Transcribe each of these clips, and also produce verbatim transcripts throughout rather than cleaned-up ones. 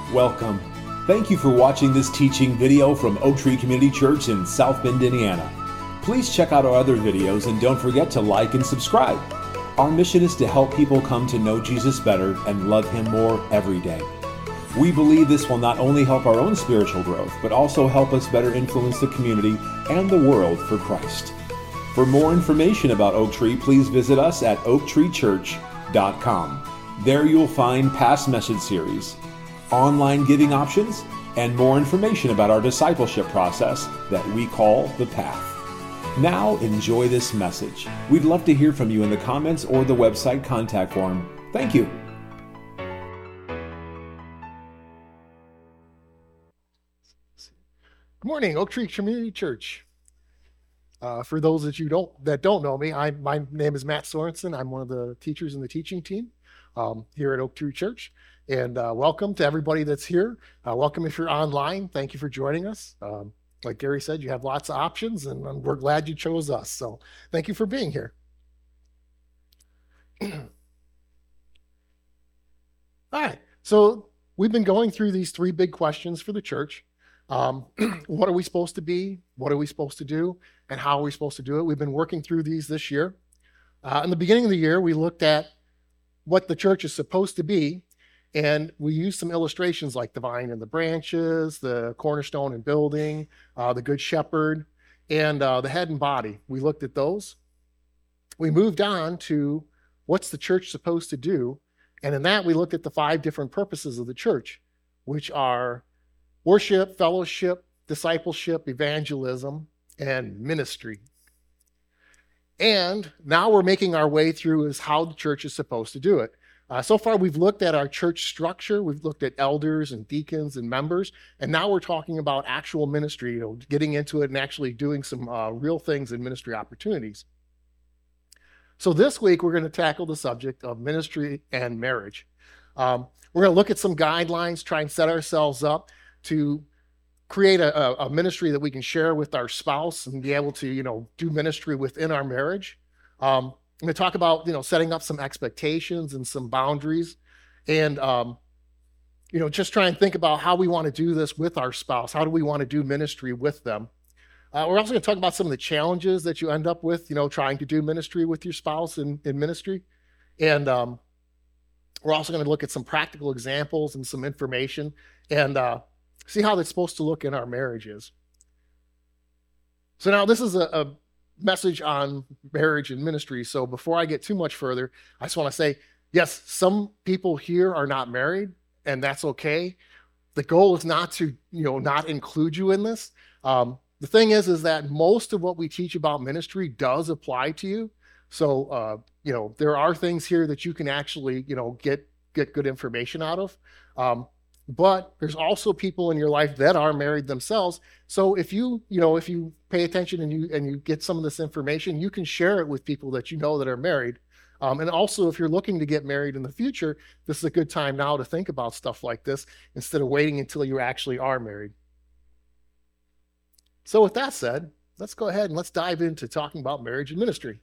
Welcome. Thank you for watching this teaching video from Oak Tree Community Church in South Bend, Indiana. Please check out our other videos and don't forget to like and subscribe. Our mission is to help people come to know Jesus better and love Him more every day. We believe this will not only help our own spiritual growth, but also help us better influence the community and the world for Christ. For more information about Oak Tree, please visit us at oak tree church dot com. There you'll find past message series, online giving options, and more information about our discipleship process that we call The Path. Now enjoy this message. We'd love to hear from you in the comments or the website contact form. Thank you. Good morning, Oak Tree Community Church. Uh, for those that you don't that don't know me, I my name is Matt Sorensen. I'm one of the teachers in the teaching team um, here at Oak Tree Church. And uh, welcome to everybody that's here. Uh, welcome if you're online. Thank you for joining us. Um, like Gary said, you have lots of options, and, and we're glad you chose us. So thank you for being here. All right. So we've been going through these three big questions for the church. Um, what are we supposed to be? What are we supposed to do? And how are we supposed to do it? We've been working through these this year. Uh, in the beginning of the year, we looked at what the church is supposed to be. And we used some illustrations like the vine and the branches, the cornerstone and building, uh, the good shepherd, and uh, the head and body. We looked at those. We moved on to what's the church supposed to do. And in that, we looked at the five different purposes of the church, which are worship, fellowship, discipleship, evangelism, and ministry. And now we're making our way through is how the church is supposed to do it. Uh, so far, we've looked at our church structure. We've looked at elders and deacons and members. And now we're talking about actual ministry, you know, getting into it and actually doing some uh, real things in ministry opportunities. So this week, we're going to tackle the subject of ministry and marriage. Um, we're going to look at some guidelines, try and set ourselves up to create a, a ministry that we can share with our spouse and be able to, you know, do ministry within our marriage. Um, I'm going to talk about, you know, setting up some expectations and some boundaries and, um, you know, just try and think about how we want to do this with our spouse. How do we want to do ministry with them? Uh, we're also going to talk about some of the challenges that you end up with, you know, trying to do ministry with your spouse in, in ministry. And um, we're also going to look at some practical examples and some information and uh, see how that's supposed to look in our marriages. So now this is a, a message on marriage and ministry. So before I get too much further, I just want to say, yes, some people here are not married, and that's okay. The goal is not to, you know, not include you in this. Um, the thing is, is that most of what we teach about ministry does apply to you. So, uh, you know, there are things here that you can actually, you know, get get good information out of. Um, But there's also people in your life that are married themselves. So if you, you know, if you pay attention and you and you get some of this information, you can share it with people that you know that are married. Um, and also, if you're looking to get married in the future, this is a good time now to think about stuff like this instead of waiting until you actually are married. So with that said, let's go ahead and let's dive into talking about marriage and ministry.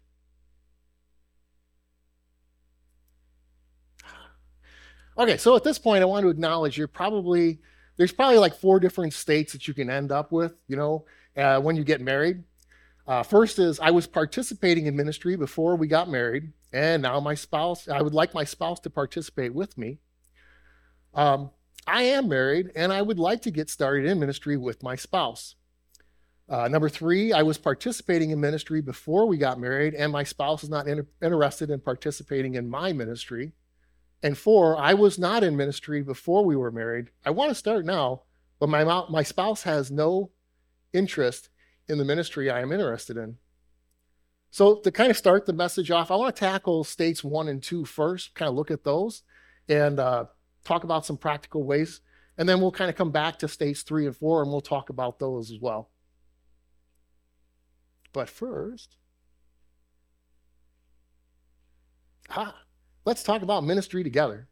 Okay, so at this point, I want to acknowledge you're probably, there's probably like four different states that you can end up with, you know, uh, when you get married. Uh, first is I was participating in ministry before we got married, and now my spouse, I would like my spouse to participate with me. Um, I am married, and I would like to get started in ministry with my spouse. Uh, number three, I was participating in ministry before we got married, and my spouse is not inter- interested in participating in my ministry. And four, I was not in ministry before we were married. I want to start now, but my my spouse has no interest in the ministry I am interested in. So to kind of start the message off, I want to tackle states one and two first, kind of look at those and uh, talk about some practical ways. And then we'll kind of come back to states three and four and we'll talk about those as well. But first, ha. Let's talk about ministry together.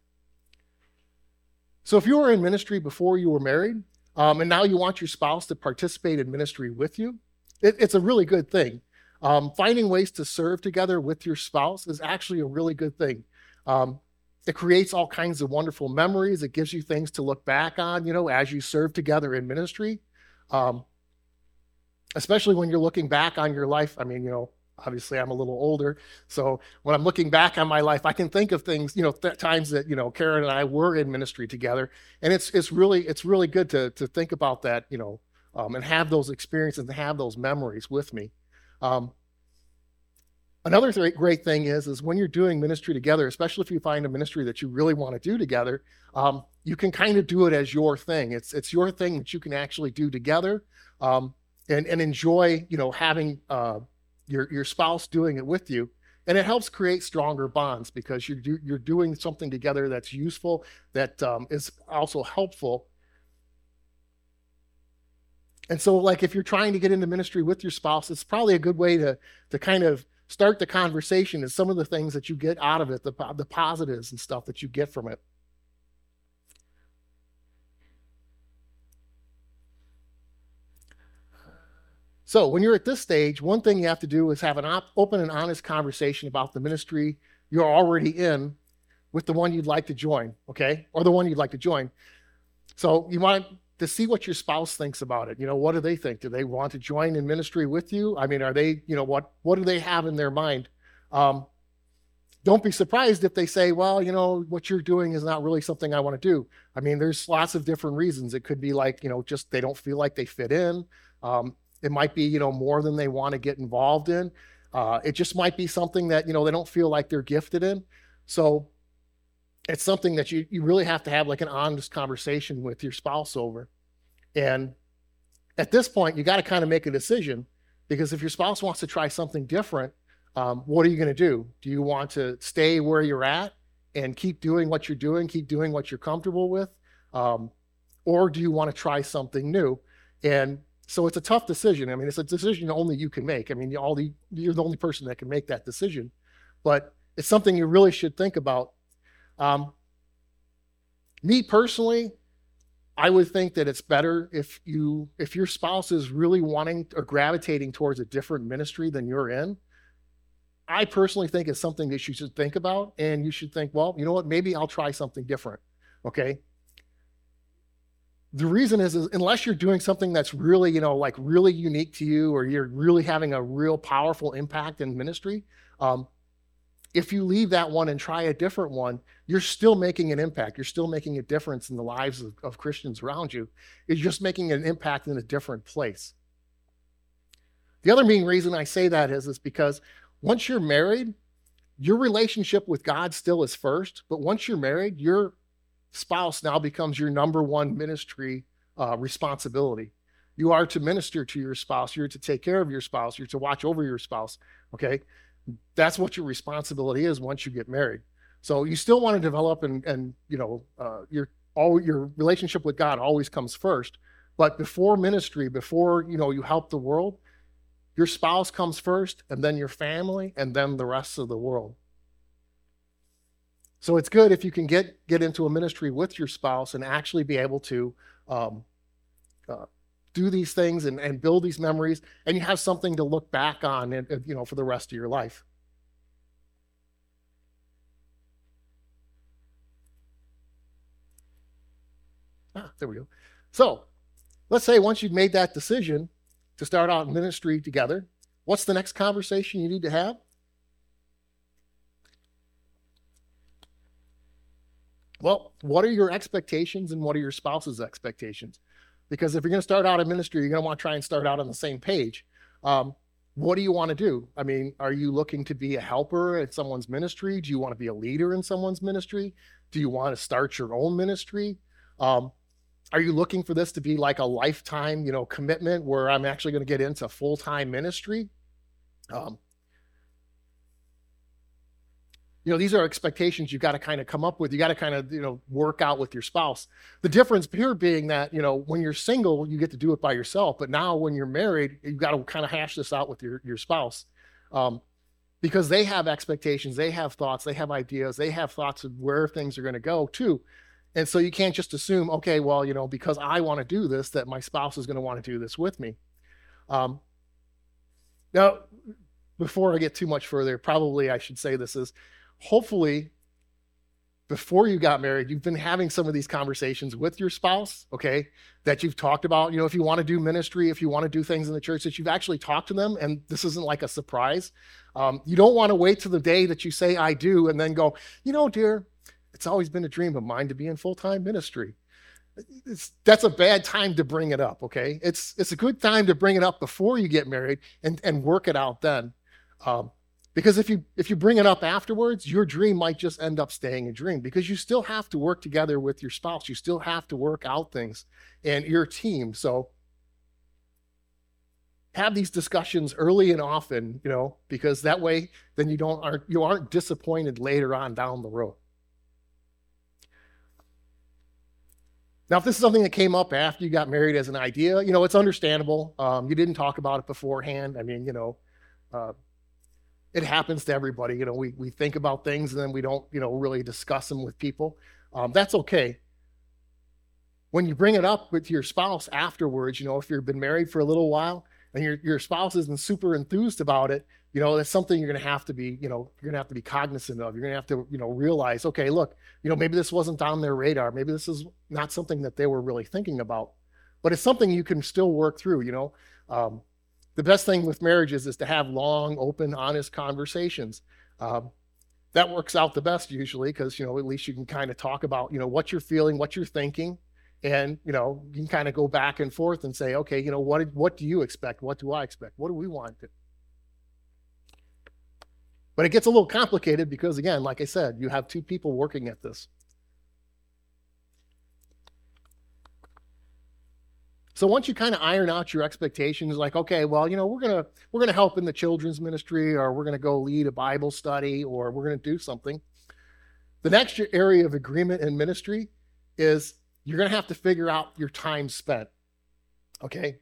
So if you were in ministry before you were married, um, and now you want your spouse to participate in ministry with you, it, it's a really good thing. Um, finding ways to serve together with your spouse is actually a really good thing. Um, it creates all kinds of wonderful memories. It gives you things to look back on, you know, as you serve together in ministry. Um, especially when you're looking back on your life. I mean, you know, obviously I'm a little older. So when I'm looking back on my life, I can think of things, you know, th- times that, you know, Karen and I were in ministry together. And it's, it's really, it's really good to, to think about that, you know, um, and have those experiences and have those memories with me. Um, another th- great thing is, is when you're doing ministry together, especially if you find a ministry that you really want to do together, um, you can kind of do it as your thing. It's, it's your thing that you can actually do together. Um, and, and enjoy, you know, having, uh, your, your spouse doing it with you. And it helps create stronger bonds because you're, do, you're doing something together that's useful, that um, is also helpful. And so, like, if you're trying to get into ministry with your spouse, it's probably a good way to, to kind of start the conversation, is some of the things that you get out of it, the, the positives and stuff that you get from it. So when you're at this stage, one thing you have to do is have an op- open and honest conversation about the ministry you're already in with the one you'd like to join, okay? Or the one you'd like to join. So you want to see what your spouse thinks about it. You know, what do they think? Do they want to join in ministry with you? I mean, are they, you know, what, what do they have in their mind? Um, don't be surprised if they say, well, you know, what you're doing is not really something I want to do. I mean, there's lots of different reasons. It could be like, you know, just they don't feel like they fit in. Um, It might be, you know, more than they want to get involved in. Uh, it just might be something that, you know, they don't feel like they're gifted in. So it's something that you, you really have to have like an honest conversation with your spouse over. And at this point, you got to kind of make a decision, because if your spouse wants to try something different, um, what are you going to do? Do you want to stay where you're at and keep doing what you're doing, keep doing what you're comfortable with? Um, or do you want to try something new? And so it's a tough decision. I mean, it's a decision only you can make. I mean, all the, you're the only person that can make that decision, but it's something you really should think about. Um, me personally, I would think that it's better if you, if your spouse is really wanting or gravitating towards a different ministry than you're in. I personally think it's something that you should think about, and you should think, well, you know what, maybe I'll try something different. Okay. The reason is, is unless you're doing something that's really, you know, like really unique to you, or you're really having a real powerful impact in ministry, um, if you leave that one and try a different one, you're still making an impact. You're still making a difference in the lives of, of Christians around you. You're just making an impact in a different place. The other main reason I say that is, is because once you're married, your relationship with God still is first, but once you're married, your spouse now becomes your number one ministry uh, responsibility. You are to minister to your spouse. You're to take care of your spouse. You're to watch over your spouse. Okay. That's what your responsibility is once you get married. So you still want to develop and, and, you know, uh, your, all your relationship with God always comes first, but before ministry, before, you know, you help the world, your spouse comes first, and then your family, and then the rest of the world. So it's good if you can get, get into a ministry with your spouse and actually be able to um, uh, do these things and, and build these memories, and you have something to look back on, and, you know, for the rest of your life. Ah, there we go. So let's say once you've made that decision to start out in ministry together, what's the next conversation you need to have? Well, what are your expectations and what are your spouse's expectations? Because if you're going to start out in ministry, you're going to want to try and start out on the same page. Um, what do you want to do? I mean, are you looking to be a helper at someone's ministry? Do you want to be a leader in someone's ministry? Do you want to start your own ministry? Um, are you looking for this to be like a lifetime, you know, commitment where I'm actually going to get into full-time ministry? Um, You know, these are expectations you got to kind of come up with. You got to kind of, you know, work out with your spouse. The difference here being that, you know, when you're single, you get to do it by yourself. But now when you're married, you've got to kind of hash this out with your, your spouse. Um, because they have expectations, they have thoughts, they have ideas, they have thoughts of where things are going to go too. And so you can't just assume, okay, well, you know, because I want to do this, that my spouse is going to want to do this with me. Um, now, before I get too much further, probably I should say this is, hopefully, before you got married, you've been having some of these conversations with your spouse, okay, that you've talked about, you know, if you want to do ministry, if you want to do things in the church, that you've actually talked to them, and this isn't like a surprise. Um, you don't want to wait till the day that you say, I do, and then go, you know, dear, it's always been a dream of mine to be in full-time ministry. It's, that's a bad time to bring it up, okay? It's it's a good time to bring it up before you get married and, and work it out then. Um, because if you if you bring it up afterwards, your dream might just end up staying a dream, because you still have to work together with your spouse. You still have to work out things and your team. So have these discussions early and often, you know, because that way then you don't aren't you aren't disappointed later on down the road. Now, if this is something that came up after you got married as an idea, you know, it's understandable. Um, you didn't talk about it beforehand. I mean, you know, uh, it happens to everybody. You know, we we think about things and then we don't, you know, really discuss them with people. Um, that's okay. When you bring it up with your spouse afterwards, you know, if you've been married for a little while and your your spouse isn't super enthused about it, you know, that's something you're going to have to be, you know, you're going to have to be cognizant of. You're going to have to, you know, realize, okay, look, you know, maybe this wasn't on their radar. Maybe this is not something that they were really thinking about, but it's something you can still work through, you know. Um, the best thing with marriages is to have long, open, honest conversations. Um, that works out the best usually because, you know, at least you can kind of talk about, you know, what you're feeling, what you're thinking. And, you know, you can kind of go back and forth and say, okay, you know, what, what do you expect? What do I expect? What do we want? But it gets a little complicated because, again, like I said, you have two people working at this. So once you kind of iron out your expectations, like, okay, well, you know, we're gonna we're gonna help in the children's ministry, or we're gonna go lead a Bible study, or we're gonna do something. The next area of agreement in ministry is you're gonna have to figure out your time spent. Okay,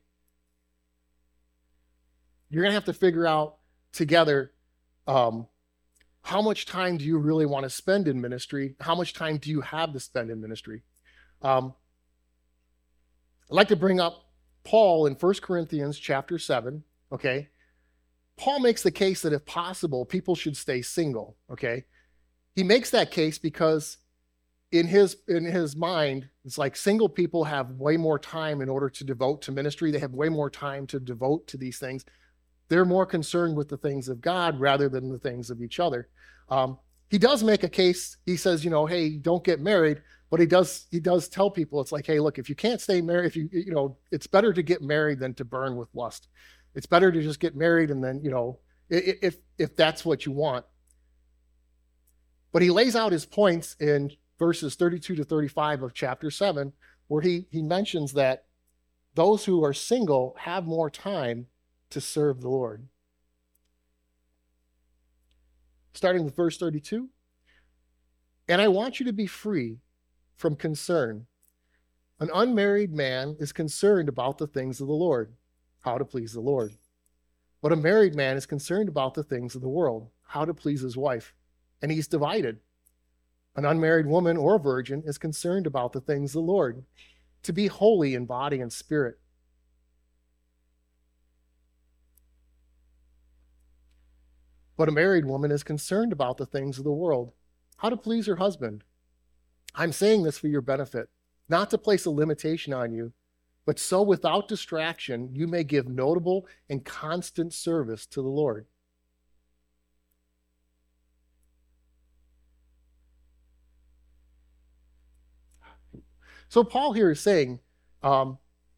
you're gonna have to figure out together. Um, how much time do you really want to spend in ministry? How much time do you have to spend in ministry? Um, I'd like to bring up Paul in First Corinthians chapter seven, okay? Paul makes the case that if possible, people should stay single, okay? He makes that case because in his, in his mind, it's like single people have way more time in order to devote to ministry. They have way more time to devote to these things. They're more concerned with the things of God rather than the things of each other. Um, he does make a case. He says, you know, hey, don't get married. But he does he does tell people, it's like, hey, look, if you can't stay married, if you, you know, it's better to get married than to burn with lust. It's better to just get married and then, you know, if if that's what you want. But he lays out his points in verses thirty-two to thirty-five of chapter seven, where he he mentions that those who are single have more time to serve the Lord. Starting with verse thirty-two. And I want you to be free from concern. An unmarried man is concerned about the things of the Lord, how to please the Lord. But a married man is concerned about the things of the world, how to please his wife. And he's divided. An unmarried woman or a virgin is concerned about the things of the Lord, to be holy in body and spirit. But a married woman is concerned about the things of the world, how to please her husband. I'm saying this for your benefit, not to place a limitation on you, but so without distraction you may give notable and constant service to the Lord. So Paul here is saying, um,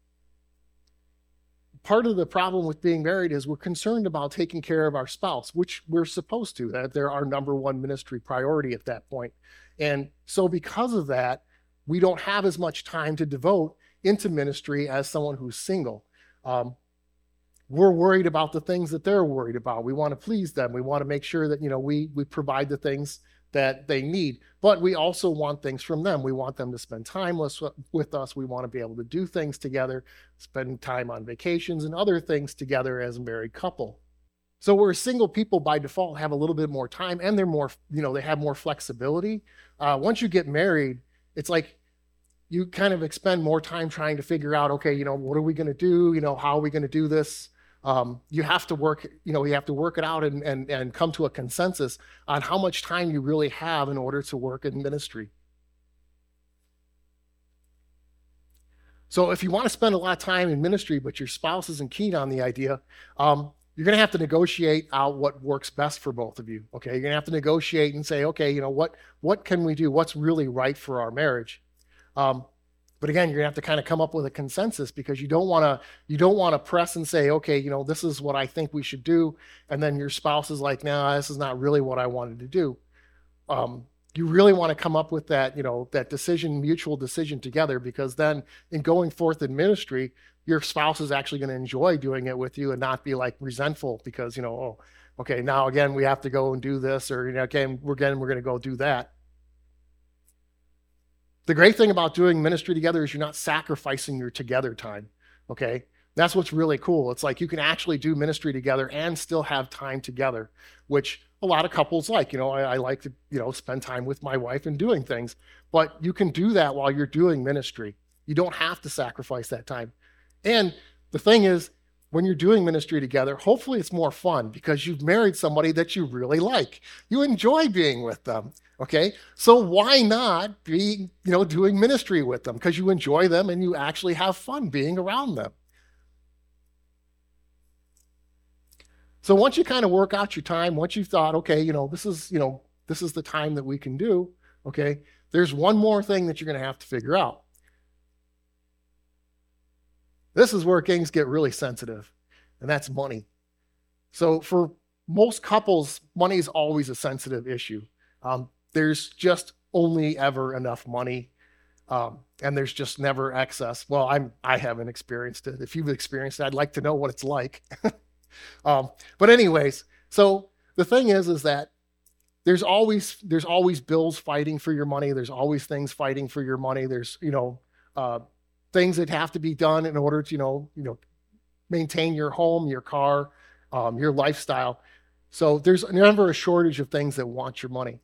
part of the problem with being married is we're concerned about taking care of our spouse, which we're supposed to. That they're our number one ministry priority at that point. And so because of that, we don't have as much time to devote into ministry as someone who's single. Um, we're worried about the things that they're worried about. We want to please them. We want to make sure that, you know, we we provide the things that they need, but we also want things from them. We want them to spend time with, with us. We want to be able to do things together, spend time on vacations and other things together as a married couple. So where single people by default have a little bit more time and they're more, you know, they have more flexibility. Uh, once you get married, it's like you kind of expend more time trying to figure out, okay, you know, what are we going to do? You know, how are we going to do this? Um, you have to work, you know, you have to work it out and, and, and come to a consensus on how much time you really have in order to work in ministry. So if you want to spend a lot of time in ministry, but your spouse isn't keen on the idea, um, you're going to have to negotiate out what works best for both of you. Okay, you're going to have to negotiate and say, okay, you know, what what can we do? What's really right for our marriage? Um, but again, you're going to have to kind of come up with a consensus, because you don't want to you don't want to press and say, okay, you know, this is what I think we should do, and then your spouse is like, no, nah, this is not really what I wanted to do. Um, you really want to come up with that, you know, that decision, mutual decision together, because then in going forth in ministry, your spouse is actually going to enjoy doing it with you and not be like resentful because, you know, oh, okay, now again, we have to go and do this, or, you know, again, we're again, we're going to go do that. The great thing about doing ministry together is you're not sacrificing your together time. Okay. That's what's really cool. It's like you can actually do ministry together and still have time together, which a lot of couples like. You know, I, I like to, you know, spend time with my wife and doing things, but you can do that while you're doing ministry. You don't have to sacrifice that time. And the thing is, when you're doing ministry together, hopefully it's more fun because you've married somebody that you really like. You enjoy being with them. Okay. So why not be, you know, doing ministry with them? Because you enjoy them and you actually have fun being around them. So once you kind of work out your time, once you've thought, okay, you know, this is, you know, this is the time that we can do, okay, there's one more thing that you're going to have to figure out. This is where things get really sensitive, and that's money. So for most couples, money is always a sensitive issue. Um, there's just only ever enough money, um, and there's just never excess. Well, I'm, I haven't experienced it. If you've experienced it, I'd like to know what it's like. Um, but anyways, so the thing is, is that there's always, there's always bills fighting for your money. There's always things fighting for your money. There's, you know, uh, things that have to be done in order to, you know, you know, maintain your home, your car, um, your lifestyle. So there's never a shortage of things that want your money.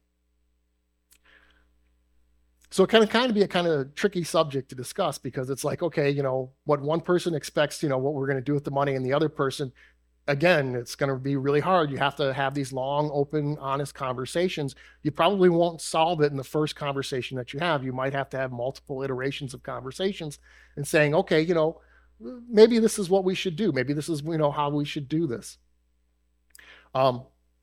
So it can kind of be a kind of tricky subject to discuss, because it's like, okay, you know, what one person expects, you know, what we're going to do with the money, and the other person, again, it's going to be really hard. You have to have these long, open, honest conversations. You probably won't solve it in the first conversation that you have. You might have to have multiple iterations of conversations and saying, okay, you know, maybe this is what we should do. Maybe this is, you know, how we should do this. Um,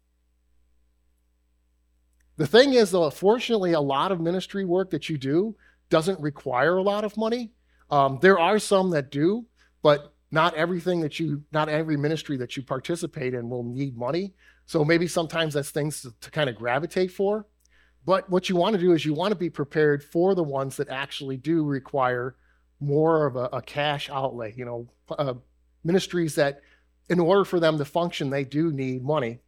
the thing is, though, fortunately, a lot of ministry work that you do doesn't require a lot of money. Um, there are some that do, but not everything that you, not every ministry that you participate in will need money. So maybe sometimes that's things to, to kind of gravitate for. But what you want to do is you want to be prepared for the ones that actually do require more of a, a cash outlay. You know, uh, ministries that, in order for them to function, they do need money.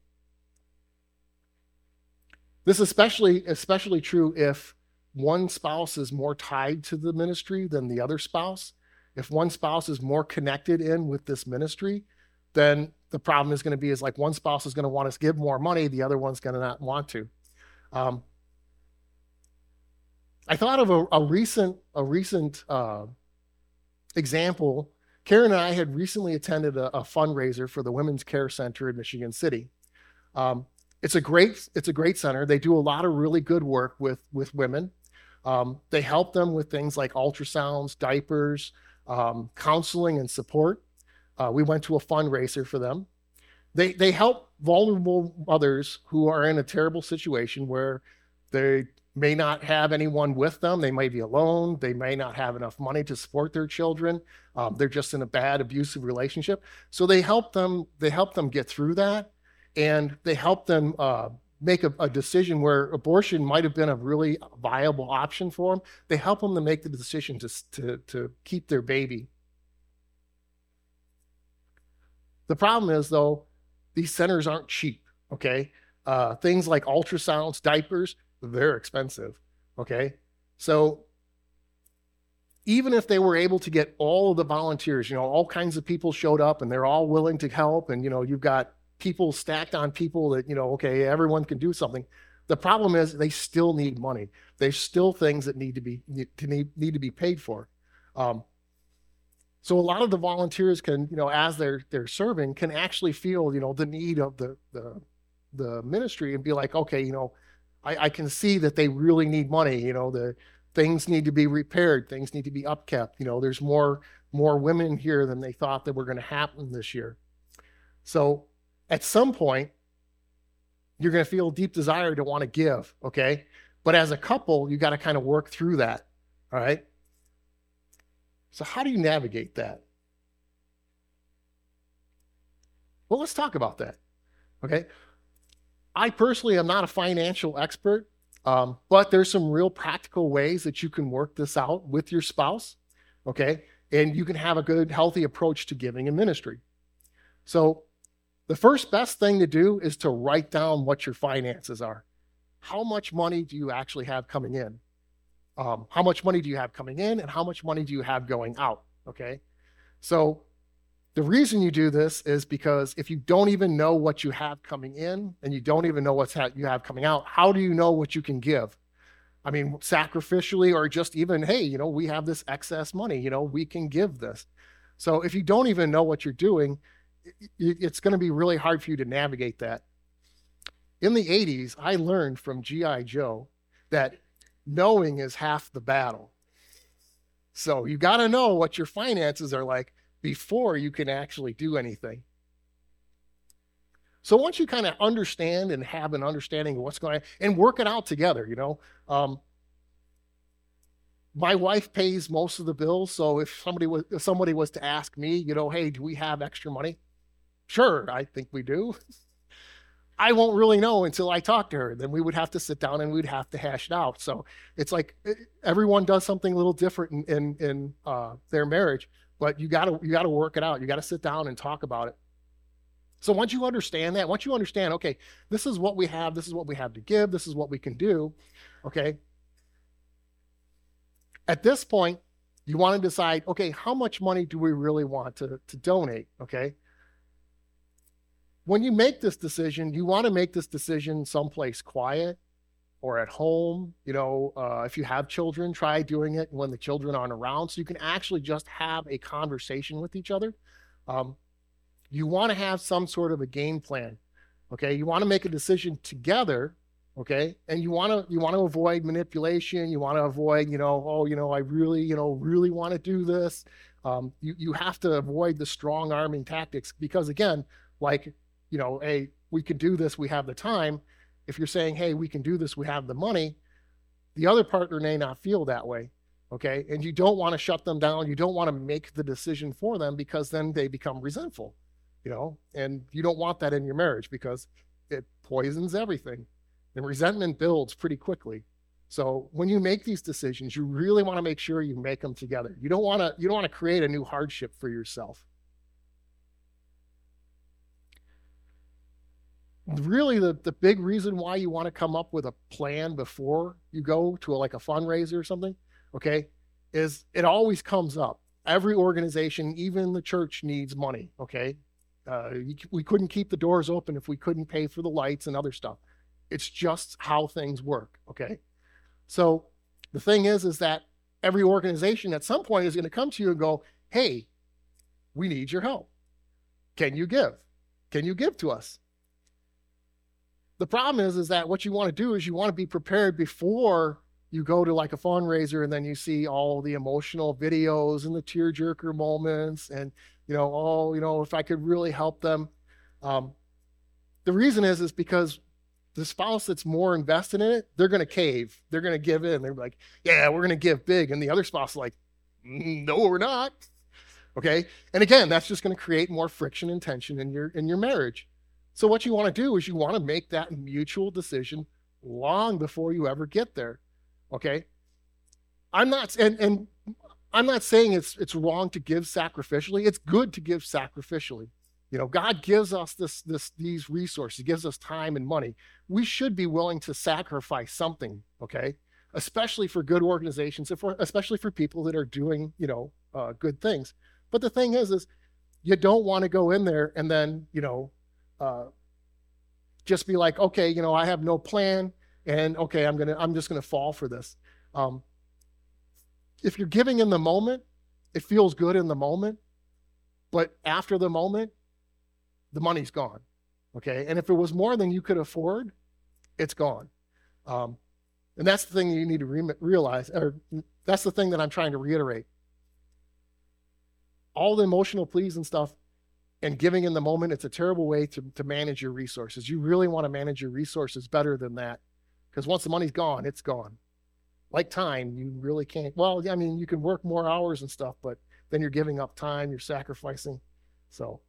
This is especially, especially true if one spouse is more tied to the ministry than the other spouse. If one spouse is more connected in with this ministry, then the problem is going to be is like one spouse is going to want us to give more money, the other one's going to not want to. Um, I thought of a, a recent a recent uh, example. Karen and I had recently attended a, a fundraiser for the Women's Care Center in Michigan City. Um, it's a great it's a great center. They do a lot of really good work with with women. Um, they help them with things like ultrasounds, diapers, Um, counseling and support. Uh, we went to a fundraiser for them. They they help vulnerable mothers who are in a terrible situation where they may not have anyone with them. They may be alone. They may not have enough money to support their children. Um, they're just in a bad, abusive relationship. So they help them. They help them get through that, and they help them uh, make a, a decision where abortion might have been a really viable option for them. They help them to make the decision to, to, to keep their baby. The problem is, though, these centers aren't cheap, okay? Uh, things like ultrasounds, diapers, they're expensive, okay? So even if they were able to get all of the volunteers, you know, all kinds of people showed up and they're all willing to help, and, you know, you've got people stacked on people that, you know, okay, everyone can do something. The problem is they still need money. There's still things that need to be need to, need, need to be paid for. Um, So a lot of the volunteers can, you know, as they're they're serving, can actually feel, you know, the need of the the the ministry and be like, okay, you know, I, I can see that they really need money. You know, the things need to be repaired, things need to be upkept. You know, there's more more women here than they thought that were going to happen this year. So at some point, you're going to feel a deep desire to want to give, okay? But as a couple, you got to kind of work through that, all right? So how do you navigate that? Well, let's talk about that, okay? I personally am not a financial expert, um, but there's some real practical ways that you can work this out with your spouse, okay? And you can have a good, healthy approach to giving in ministry. So the first best thing to do is to write down what your finances are. How much money do you actually have coming in? Um, how much money do you have coming in, and how much money do you have going out, okay? So the reason you do this is because if you don't even know what you have coming in and you don't even know what you have coming out, how do you know what you can give? I mean, sacrificially, or just even, hey, you know, we have this excess money, you know, we can give this. So if you don't even know what you're doing, it's going to be really hard for you to navigate that. In the eighties, I learned from G I Joe that knowing is half the battle. So you got to know what your finances are like before you can actually do anything. So once you kind of understand and have an understanding of what's going on, and work it out together, you know, um, my wife pays most of the bills. So if somebody was, if somebody was to ask me, you know, hey, do we have extra money? Sure, I think we do. I won't really know until I talk to her. Then we would have to sit down and we'd have to hash it out. So it's like everyone does something a little different in in, in uh, their marriage, but you gotta you gotta work it out. You gotta sit down and talk about it. So once you understand that, once you understand, okay, this is what we have, this is what we have to give, this is what we can do, okay? At this point, you want to decide, okay, how much money do we really want to, to donate, okay? When you make this decision, you want to make this decision someplace quiet or at home. You know, uh, if you have children, try doing it when the children aren't around so you can actually just have a conversation with each other. Um, you want to have some sort of a game plan, okay? You want to make a decision together, okay? And you want to you want to avoid manipulation. You want to avoid, you know, oh, you know, I really, you know, really want to do this. Um, you you have to avoid the strong arming tactics because again, like, you know, hey, we can do this, we have the time. If you're saying, hey, we can do this, we have the money, the other partner may not feel that way, okay? And you don't want to shut them down. You don't want to make the decision for them because then they become resentful, you know? And you don't want that in your marriage because it poisons everything. And resentment builds pretty quickly. So when you make these decisions, you really want to make sure you make them together. You don't want to, you don't want to create a new hardship for yourself. Really, the, the big reason why you want to come up with a plan before you go to a, like a fundraiser or something, okay, is it always comes up. Every organization, even the church, needs money, okay? Uh, we couldn't keep the doors open if we couldn't pay for the lights and other stuff. It's just how things work, okay? So the thing is, is that every organization at some point is going to come to you and go, hey, we need your help. Can you give? Can you give to us? The problem is, is that what you want to do is you want to be prepared before you go to like a fundraiser and then you see all the emotional videos and the tearjerker moments and, you know, oh, you know, if I could really help them. Um, the reason is, is because the spouse that's more invested in it, they're going to cave. They're going to give in. They're like, yeah, we're going to give big. And the other spouse is like, no, we're not. Okay. And again, that's just going to create more friction and tension in your, in your marriage. So what you want to do is you want to make that mutual decision long before you ever get there, okay? I'm not, and, and I'm not saying it's it's wrong to give sacrificially. It's good to give sacrificially. You know, God gives us this this these resources. He gives us time and money. We should be willing to sacrifice something, okay? Especially for good organizations, and for, especially for people that are doing, you know, uh, good things. But the thing is, is you don't want to go in there and then, you know, Uh, just be like, okay, you know, I have no plan, and okay, I'm gonna, I'm just gonna fall for this. Um, if you're giving in the moment, it feels good in the moment, but after the moment, the money's gone. Okay. And if it was more than you could afford, it's gone. Um, and that's the thing you need to re- realize, or that's the thing that I'm trying to reiterate. All the emotional pleas and stuff and giving in the moment, it's a terrible way to, to manage your resources. You really want to manage your resources better than that, because once the money's gone, it's gone. Like time, you really can't, well, I mean, you can work more hours and stuff, but then you're giving up time, you're sacrificing. So,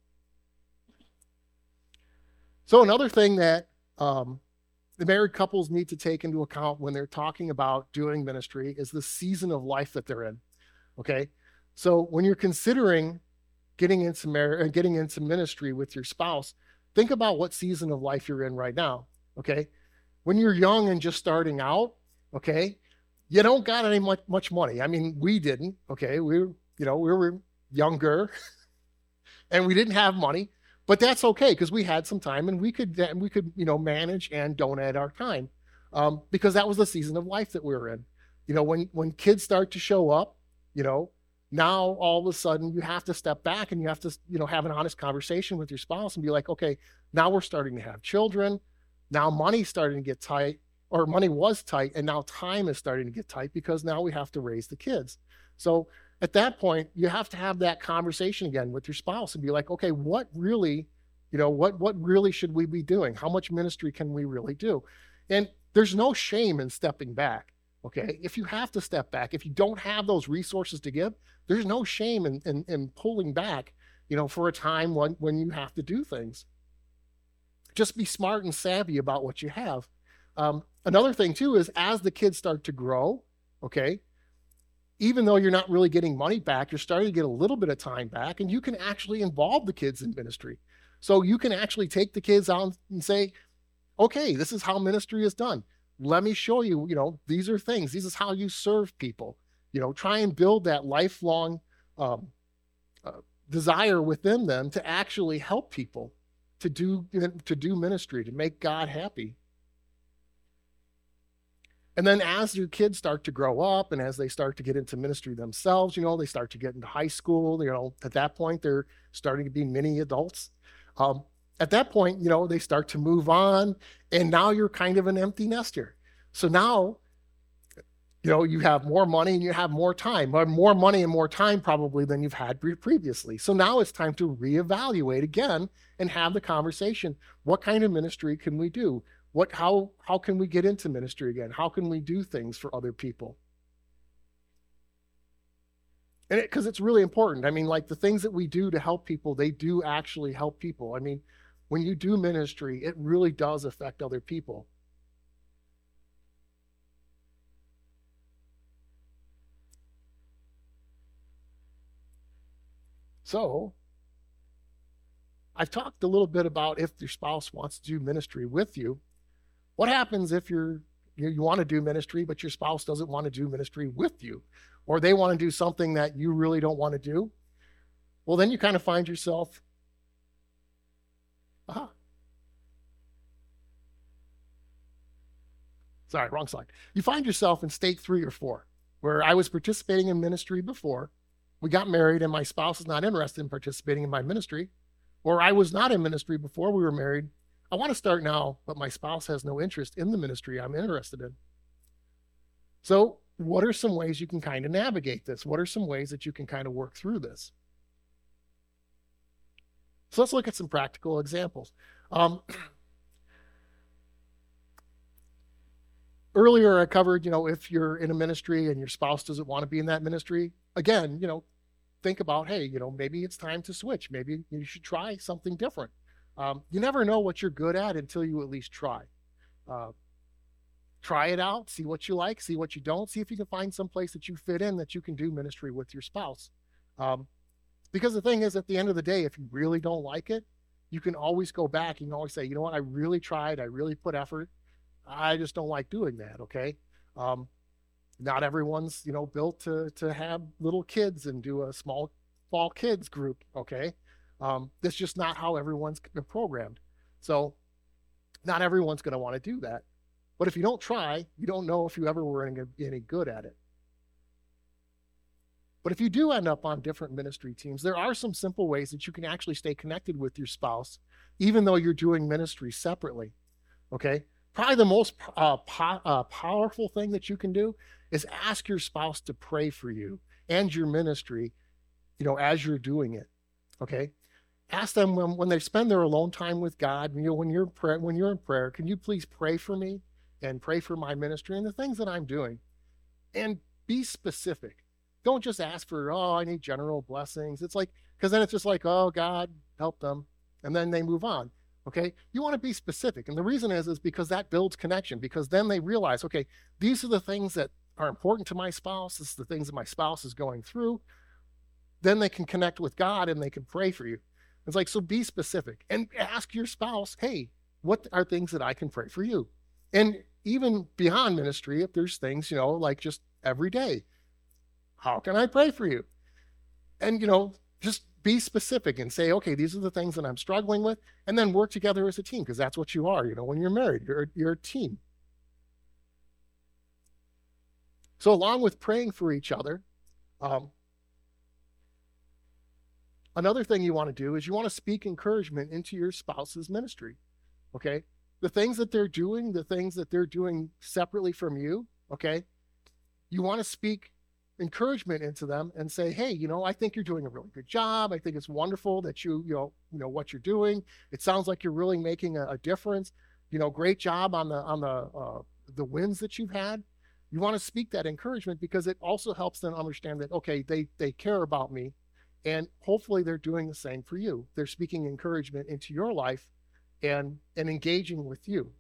so another thing that um, the married couples need to take into account when they're talking about doing ministry is the season of life that they're in. Okay. So when you're considering getting into marriage, getting into ministry with your spouse, think about what season of life you're in right now. Okay. When you're young and just starting out, okay, you don't got any much, much money. I mean, we didn't. Okay. We were, you know, we were younger and we didn't have money, but that's okay because we had some time and we could, we could, you know, manage and donate our time um, because that was the season of life that we were in. You know, when, when kids start to show up, you know, now all of a sudden you have to step back and you have to, you know, have an honest conversation with your spouse and be like, okay, now we're starting to have children. Now money's starting to get tight, or money was tight, and now time is starting to get tight because now we have to raise the kids. So at that point, you have to have that conversation again with your spouse and be like, okay, what really, you know, what what really should we be doing? How much ministry can we really do? And there's no shame in stepping back. Okay, if you have to step back, if you don't have those resources to give, there's no shame in, in, in pulling back, you know, for a time when, when you have to do things. Just be smart and savvy about what you have. Um, another thing too is as the kids start to grow, okay, even though you're not really getting money back, you're starting to get a little bit of time back, and you can actually involve the kids in ministry. So you can actually take the kids out and say, okay, this is how ministry is done. Let me show you, you know, these are things. This is how you serve people. You know, try and build that lifelong um, uh, desire within them to actually help people, to do, to do ministry, to make God happy. And then as your kids start to grow up and as they start to get into ministry themselves, you know, they start to get into high school, you know, at that point, they're starting to be mini adults. Um, At that point, you know, they start to move on, and now you're kind of an empty nester. So now, you know, you have more money and you have more time, or more money and more time probably than you've had previously. So now it's time to reevaluate again and have the conversation. What kind of ministry can we do? What, how, how can we get into ministry again? How can we do things for other people? And because it, it's really important. I mean, like the things that we do to help people, they do actually help people. I mean, when you do ministry, it really does affect other people. So, I've talked a little bit about if your spouse wants to do ministry with you. What happens if you're, you, you want to do ministry, but your spouse doesn't want to do ministry with you, or they want to do something that you really don't want to do? Well, then you kind of find yourself, aha. Sorry, wrong slide. You find yourself in state three or four, where I was participating in ministry before. We got married and my spouse is not interested in participating in my ministry. Or I was not in ministry before we were married. I want to start now, but my spouse has no interest in the ministry I'm interested in. So what are some ways you can kind of navigate this? What are some ways that you can kind of work through this? So let's look at some practical examples. Um, earlier I covered, you know, if you're in a ministry and your spouse doesn't want to be in that ministry, again, you know, think about, hey, you know, maybe it's time to switch. Maybe you should try something different. Um, you never know what you're good at until you at least try. Uh, try it out, see what you like, see what you don't, see if you can find some place that you fit in that you can do ministry with your spouse. Um, because the thing is, at the end of the day, if you really don't like it, you can always go back. You can always say, you know what, I really tried, I really put effort. I just don't like doing that, okay? Um, not everyone's, you know, built to to have little kids and do a small, small kids group, okay? Um, that's just not how everyone's programmed. So not everyone's going to want to do that. But if you don't try, you don't know if you ever were any, any good at it. But if you do end up on different ministry teams, there are some simple ways that you can actually stay connected with your spouse, even though you're doing ministry separately. Okay? Probably the most uh, po- uh, powerful thing that you can do is ask your spouse to pray for you and your ministry, you know, as you're doing it. Okay? Ask them when, when they spend their alone time with God, you know, when you're prayer, when you're in prayer, can you please pray for me and pray for my ministry and the things that I'm doing? And be specific. Don't just ask for, oh, I need general blessings. It's like, because then it's just like, oh, God, help them. And then they move on. Okay. You want to be specific. And the reason is, is because that builds connection, because then they realize, okay, these are the things that are important to my spouse. This is the things that my spouse is going through. Then they can connect with God and they can pray for you. It's like, so be specific and ask your spouse, hey, what are things that I can pray for you? And even beyond ministry, if there's things, you know, like just every day, how can I pray for you? And, you know, just be specific and say, okay, these are the things that I'm struggling with, and then work together as a team, because that's what you are. You know, when you're married, you're, you're a team. So along with praying for each other, um, another thing you want to do is you want to speak encouragement into your spouse's ministry, okay? The things that they're doing, the things that they're doing separately from you, okay? You want to speak encouragement into them and say, hey, you know, I think you're doing a really good job. I think it's wonderful that you, you know, you know what you're doing. It sounds like you're really making a, a difference. You know, great job on the on the uh, the wins that you've had. You want to speak that encouragement because it also helps them understand that, okay, they they care about me, and hopefully they're doing the same for you. They're speaking encouragement into your life and and engaging with you.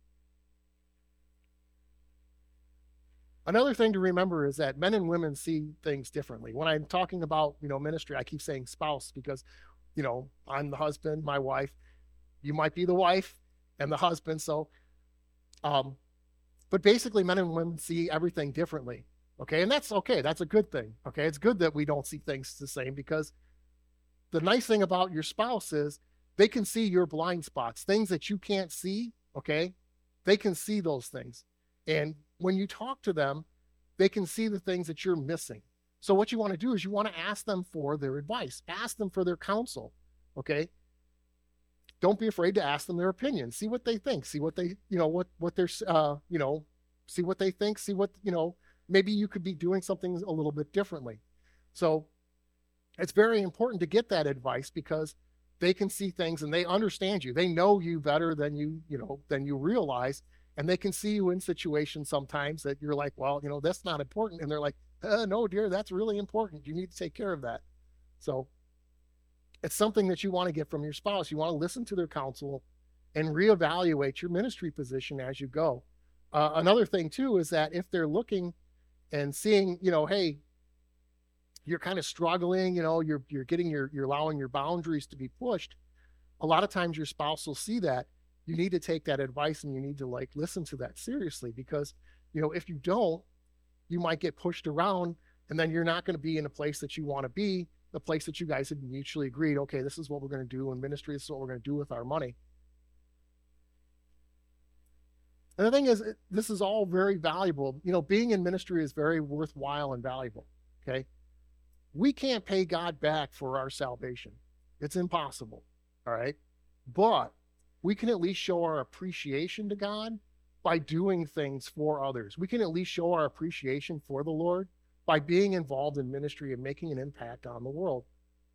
Another thing to remember is that men and women see things differently. When I'm talking about, you know, ministry, I keep saying spouse because, you know, I'm the husband, my wife. You might be the wife and the husband. So, um, but basically men and women see everything differently. Okay. And that's okay. That's a good thing. Okay. It's good that we don't see things the same, because the nice thing about your spouse is they can see your blind spots, things that you can't see. Okay. They can see those things. And when you talk to them, they can see the things that you're missing. So what you want to do is you want to ask them for their advice, ask them for their counsel. Okay. Don't be afraid to ask them their opinion. See what they think. See what they, you know, what, what they're, uh, you know, see what they think, see what, you know, maybe you could be doing something a little bit differently. So it's very important to get that advice, because they can see things and they understand you. They know you better than you, you know, than you realize. And they can see you in situations sometimes that you're like, well, you know, that's not important. And they're like, uh, no, dear, that's really important. You need to take care of that. So it's something that you want to get from your spouse. You want to listen to their counsel and reevaluate your ministry position as you go. Uh, another thing too is that if they're looking and seeing, you know, hey, you're kind of struggling, you know, you're you're getting your you're allowing your boundaries to be pushed. A lot of times your spouse will see that. You need to take that advice and you need to like listen to that seriously, because, you know, if you don't, you might get pushed around, and then you're not going to be in a place that you want to be, the place that you guys had mutually agreed, okay, this is what we're going to do in ministry. This is what we're going to do with our money. And the thing is, this is all very valuable. You know, being in ministry is very worthwhile and valuable. Okay. We can't pay God back for our salvation. It's impossible. All right. But we can at least show our appreciation to God by doing things for others. We can at least show our appreciation for the Lord by being involved in ministry and making an impact on the world.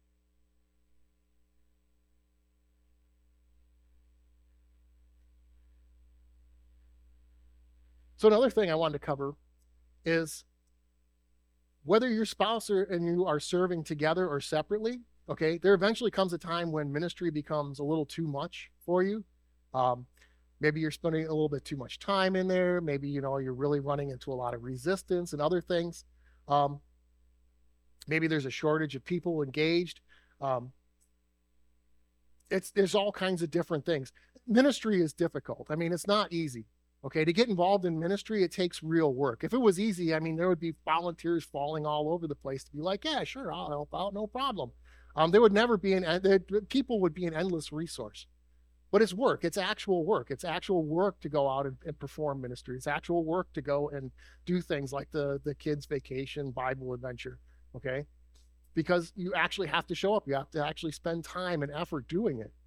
So another thing I wanted to cover is whether your spouse or, and you are serving together or separately. Okay, there eventually comes a time when ministry becomes a little too much for you. Um, maybe you're spending a little bit too much time in there. Maybe, you know, you're really running into a lot of resistance and other things. Um, maybe there's a shortage of people engaged. Um, it's there's all kinds of different things. Ministry is difficult. I mean, it's not easy. Okay, to get involved in ministry, it takes real work. If it was easy, I mean, there would be volunteers falling all over the place to be like, yeah, sure, I'll help out, no problem. Um, there would never be an, there, people would be an endless resource. But it's work. It's actual work. It's actual work to go out and, and perform ministry. It's actual work to go and do things like the, the kids' vacation Bible adventure. okay? Because you actually have to show up. You have to actually spend time and effort doing it.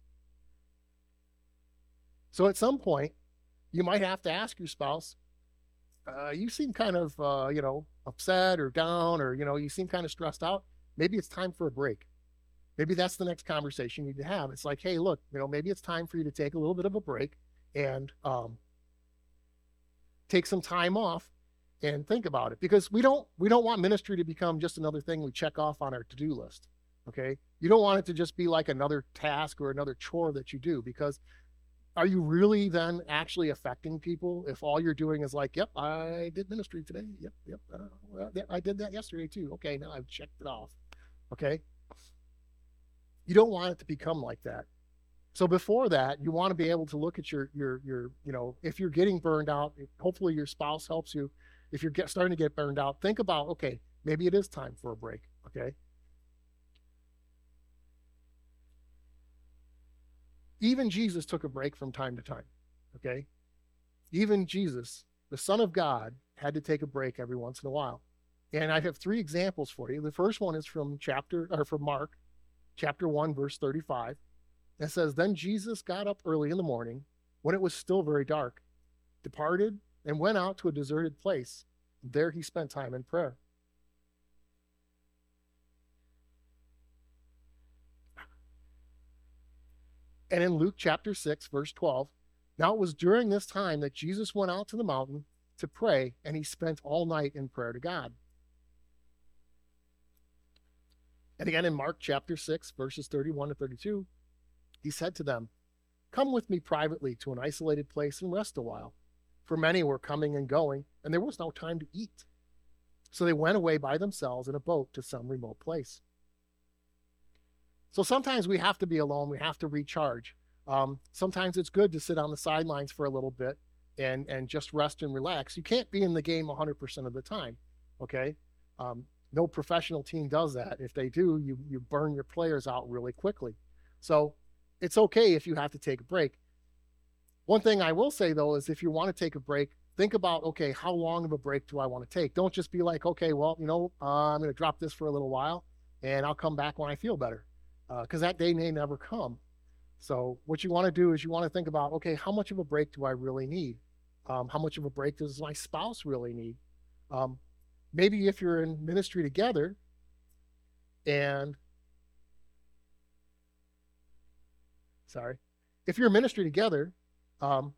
So at some point, you might have to ask your spouse, uh, you seem kind of, uh, you know, upset or down, or, you know, you seem kind of stressed out. Maybe it's time for a break. Maybe that's the next conversation you need to have. It's like, hey, look, you know, maybe it's time for you to take a little bit of a break and um, take some time off and think about it, because we don't we don't want ministry to become just another thing we check off on our to-do list. Okay, you don't want it to just be like another task or another chore that you do, because are you really then actually affecting people if all you're doing is like, yep, I did ministry today, yep, yep, uh, well, yeah, I did that yesterday too, okay, now I've checked it off. Okay, you don't want it to become like that. So before that, you want to be able to look at your your your you know, if you're getting burned out, hopefully your spouse helps you. If you're get, starting to get burned out, think about, okay, maybe it is time for a break. Okay, even Jesus took a break from time to time. Okay, even Jesus, the Son of God, had to take a break every once in a while. And I have three examples for you. The first one is from chapter or from Mark, chapter one, verse thirty-five. It says, then Jesus got up early in the morning when it was still very dark, departed, and went out to a deserted place. There he spent time in prayer. And in Luke chapter six, verse twelve, now it was during this time that Jesus went out to the mountain to pray, and he spent all night in prayer to God. And again in Mark chapter six, verses thirty-one to thirty-two, he said to them, come with me privately to an isolated place and rest a while. For many were coming and going, and there was no time to eat. So they went away by themselves in a boat to some remote place. So sometimes we have to be alone. We have to recharge. Um, sometimes it's good to sit on the sidelines for a little bit and, and just rest and relax. You can't be in the game one hundred percent of the time, okay? Um, no professional team does that. If they do, you, you burn your players out really quickly. So it's okay if you have to take a break. One thing I will say, though, is if you want to take a break, think about, okay, how long of a break do I want to take? Don't just be like, okay, well, you know, uh, I'm going to drop this for a little while, and I'll come back when I feel better, because uh, that day may never come. So what you want to do is you want to think about, okay, how much of a break do I really need? Um, how much of a break does my spouse really need? Um, maybe if you're in ministry together and sorry, if you're in ministry together, um,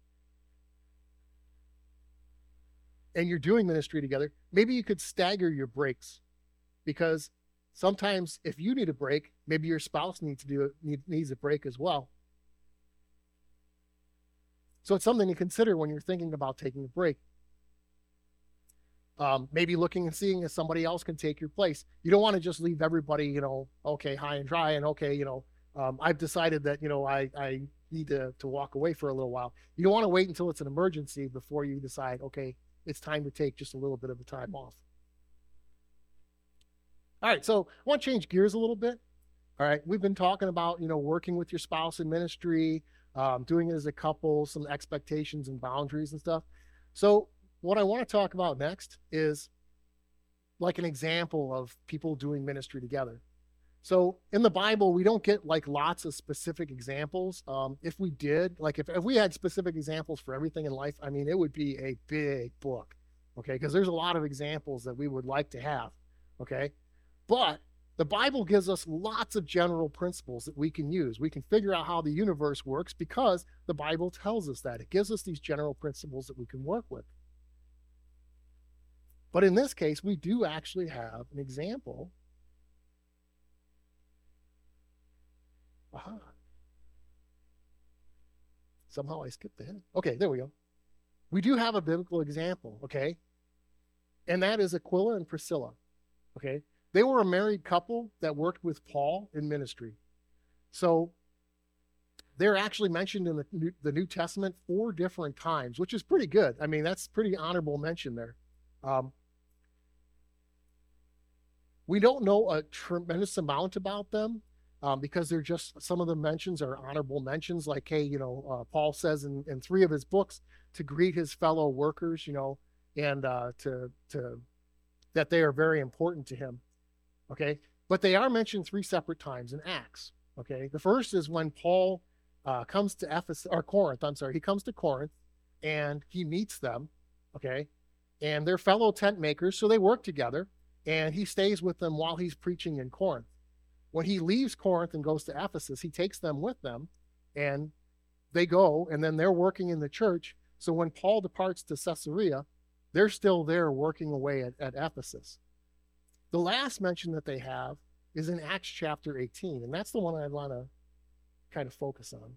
and you're doing ministry together, maybe you could stagger your breaks, because sometimes if you need a break, maybe your spouse needs to do it, need, needs a break as well. So it's something to consider when you're thinking about taking a break. Um, maybe looking and seeing if somebody else can take your place. You don't want to just leave everybody, you know, okay, high and dry, and okay, you know, Um, I've decided that, you know, I, I need to, to walk away for a little while. You don't want to wait until it's an emergency before you decide, okay, it's time to take just a little bit of a time off. All right, so I want to change gears a little bit. All right, we've been talking about, you know, working with your spouse in ministry, um, doing it as a couple, some expectations and boundaries and stuff. So what I want to talk about next is like an example of people doing ministry together. So in the Bible, we don't get like lots of specific examples. Um, if we did, like if, if we had specific examples for everything in life, I mean, it would be a big book, okay? Because there's a lot of examples that we would like to have, okay? But the Bible gives us lots of general principles that we can use. We can figure out how the universe works because the Bible tells us that. It gives us these general principles that we can work with. But in this case, we do actually have an example. Aha. Somehow I skipped ahead. Okay, there we go. We do have a biblical example, okay? And that is Aquila and Priscilla, okay? They were a married couple that worked with Paul in ministry. So they're actually mentioned in the New, the New Testament four different times, which is pretty good. I mean, that's pretty honorable mention there. Um, we don't know a tremendous amount about them. Um, because they're just, some of the mentions are honorable mentions, like, hey, you know, uh, Paul says in, in three of his books to greet his fellow workers, you know, and uh, to to that they are very important to him. Okay, but they are mentioned three separate times in Acts. Okay, the first is when Paul uh, comes to Ephesus or Corinth. I'm sorry, he comes to Corinth and he meets them. Okay, and they're fellow tent makers, so they work together. And he stays with them while he's preaching in Corinth. When he leaves Corinth and goes to Ephesus, he takes them with them, and they go, and then they're working in the church. So when Paul departs to Caesarea, they're still there working away at, at Ephesus. The last mention that they have is in Acts chapter eighteen, and that's the one I want to kind of focus on.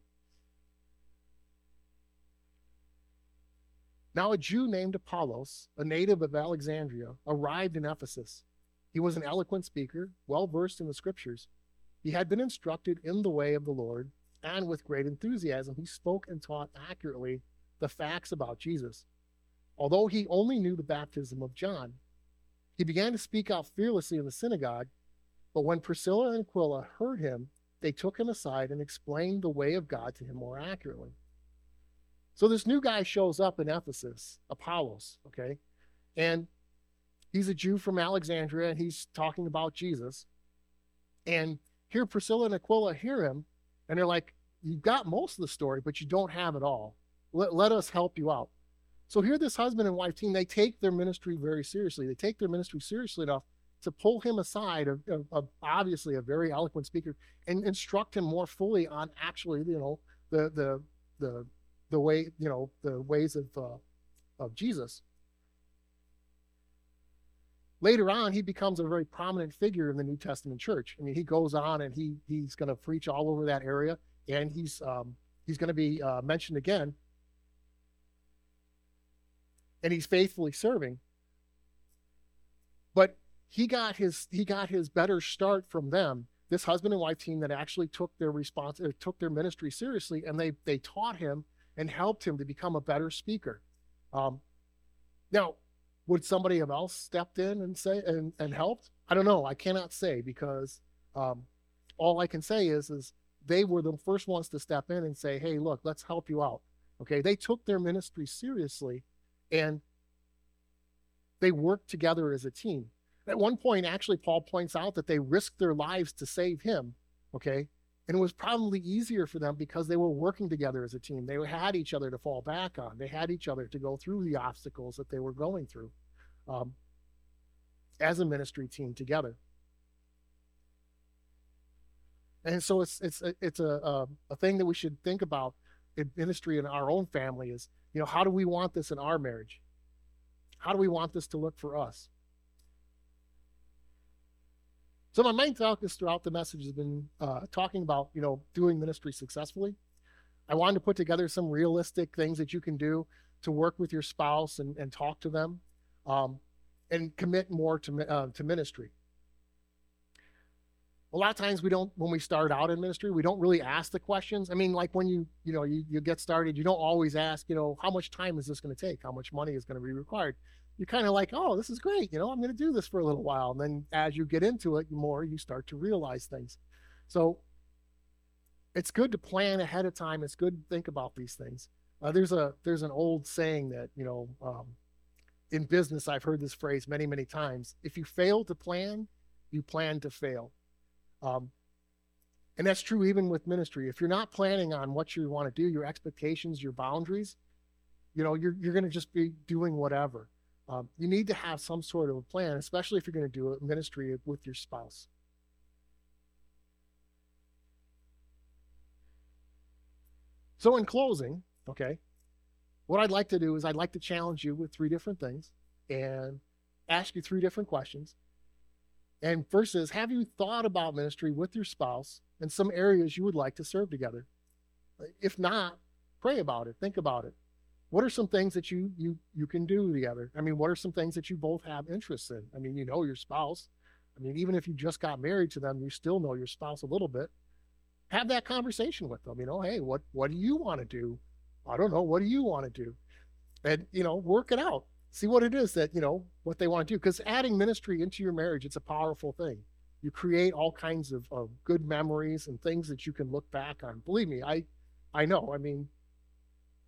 Now a Jew named Apollos, a native of Alexandria, arrived in Ephesus. He was an eloquent speaker, well versed in the scriptures. He had been instructed in the way of the Lord, and with great enthusiasm he spoke and taught accurately the facts about Jesus. Although he only knew the baptism of John, he began to speak out fearlessly in the synagogue. But when Priscilla and Aquila heard him, they took him aside and explained the way of God to him more accurately. So this new guy shows up in Ephesus, Apollos, okay? And he's a Jew from Alexandria, and he's talking about Jesus. And here Priscilla and Aquila hear him, and they're like, you've got most of the story, but you don't have it all. Let, let us help you out. So here this husband and wife team, they take their ministry very seriously. They take their ministry seriously enough to pull him aside, of, of, of obviously a very eloquent speaker, and instruct him more fully on actually, you know, the the the the way, you know, the ways of uh, of Jesus. Later on, he becomes a very prominent figure in the New Testament church. I mean, he goes on and he he's going to preach all over that area, and he's um, he's going to be uh, mentioned again, and he's faithfully serving. But he got his he got his better start from them. This husband and wife team that actually took their response uh, took their ministry seriously, and they they taught him and helped him to become a better speaker. Um, now, would somebody else stepped in and say and, and helped? I don't know. I cannot say, because um, all I can say is is they were the first ones to step in and say, "Hey, look, let's help you out." Okay, they took their ministry seriously, and they worked together as a team. At one point, actually, Paul points out that they risked their lives to save him. Okay, and it was probably easier for them because they were working together as a team. They had each other to fall back on. They had each other to go through the obstacles that they were going through um, as a ministry team together. And so it's it's it's a, a a thing that we should think about in ministry in our own family is, you know, how do we want this in our marriage? How do we want this to look for us? So my main focus throughout the message has been uh, talking about, you know, doing ministry successfully. I wanted to put together some realistic things that you can do to work with your spouse and, and talk to them um, and commit more to, uh, to ministry. A lot of times we don't, when we start out in ministry, we don't really ask the questions. I mean, like when you, you know, you, you get started, you don't always ask, you know, how much time is this going to take? How much money is going to be required? You're kind of like, oh, this is great. You know, I'm going to do this for a little while. And then as you get into it more, you start to realize things. So it's good to plan ahead of time. It's good to think about these things. Uh, there's a, there's an old saying that, you know, um, in business, I've heard this phrase many, many times. If you fail to plan, you plan to fail. Um, and that's true even with ministry. If you're not planning on what you want to do, your expectations, your boundaries, you know, you're, you're going to just be doing whatever. Um, you need to have some sort of a plan, especially if you're going to do a ministry with your spouse. So in closing, okay, what I'd like to do is I'd like to challenge you with three different things and ask you three different questions. And first is, have you thought about ministry with your spouse and some areas you would like to serve together? If not, pray about it. Think about it. What are some things that you you you can do together? I mean, what are some things that you both have interests in? I mean, you know your spouse. I mean, even if you just got married to them, you still know your spouse a little bit. Have that conversation with them. You know, hey, what what do you want to do? I don't know. What do you want to do? And, you know, work it out. See what it is that, you know, what they want to do. Because adding ministry into your marriage, it's a powerful thing. You create all kinds of, of good memories and things that you can look back on. Believe me, I I know. I mean,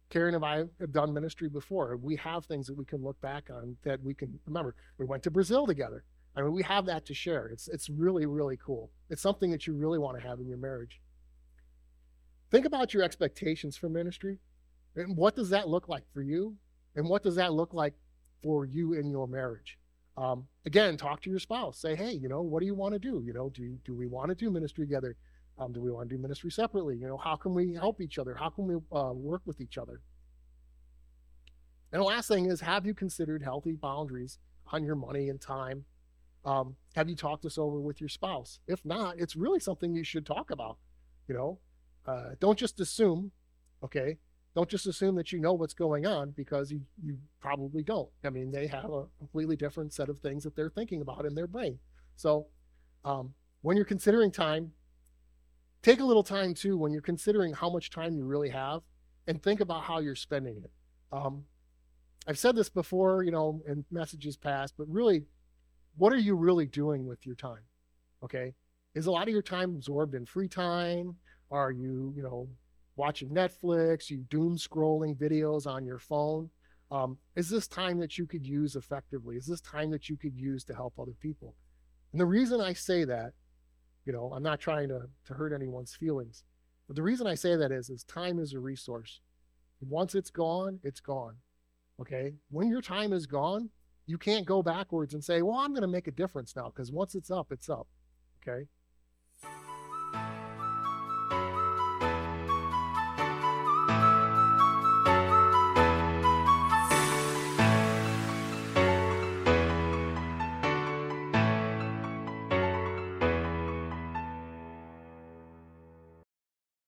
Karen and I have done ministry before. We have things that we can look back on that we can remember. We went to Brazil together. I mean, we have that to share. It's it's really, really cool. It's something that you really want to have in your marriage. Think about your expectations for ministry. And what does that look like for you? And what does that look like for you in your marriage? Um, again, talk to your spouse. Say, hey, you know, what do you want to do? You know, do, do we want to do ministry together? Um, do we want to do ministry separately? You know, how can we help each other? How can we uh, work with each other? And the last thing is, have you considered healthy boundaries on your money and time? Um, have you talked this over with your spouse? If not, it's really something you should talk about. You know, uh, don't just assume, okay? Don't just assume that you know what's going on, because you, you probably don't. I mean, they have a completely different set of things that they're thinking about in their brain. So um, when you're considering time, take a little time too when you're considering how much time you really have, and think about how you're spending it. Um, I've said this before, you know, in messages past, but really, what are you really doing with your time? Okay. Is a lot of your time absorbed in free time? Are you, you know, watching Netflix, you doom scrolling videos on your phone? Um, is this time that you could use effectively? Is this time that you could use to help other people? And the reason I say that, you know, I'm not trying to, to hurt anyone's feelings, but the reason I say that is, is time is a resource. Once it's gone, it's gone. Okay. When your time is gone, you can't go backwards and say, well, I'm going to make a difference now, because once it's up, it's up. Okay.